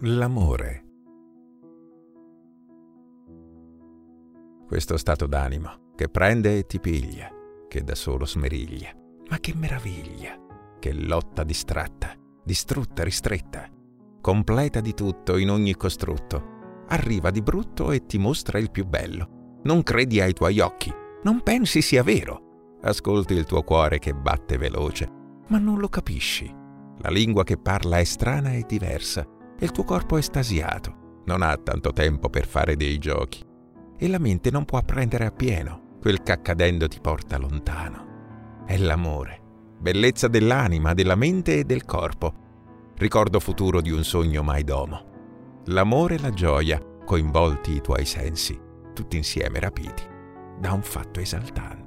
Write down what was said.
L'amore. Questo stato d'animo che prende e ti piglia, che da solo smeriglia, ma che meraviglia, che lotta distratta, distrutta, ristretta, completa di tutto in ogni costrutto, arriva di brutto e ti mostra il più bello. Non credi ai tuoi occhi, non pensi sia vero, ascolti il tuo cuore che batte veloce, ma non lo capisci. La lingua che parla è strana e diversa, e il tuo corpo è estasiato, non ha tanto tempo per fare dei giochi, e la mente non può apprendere appieno quel che accadendo ti porta lontano. È l'amore, bellezza dell'anima, della mente e del corpo, ricordo futuro di un sogno mai domo. L'amore e la gioia, coinvolti i tuoi sensi, tutti insieme rapiti da un fatto esaltante.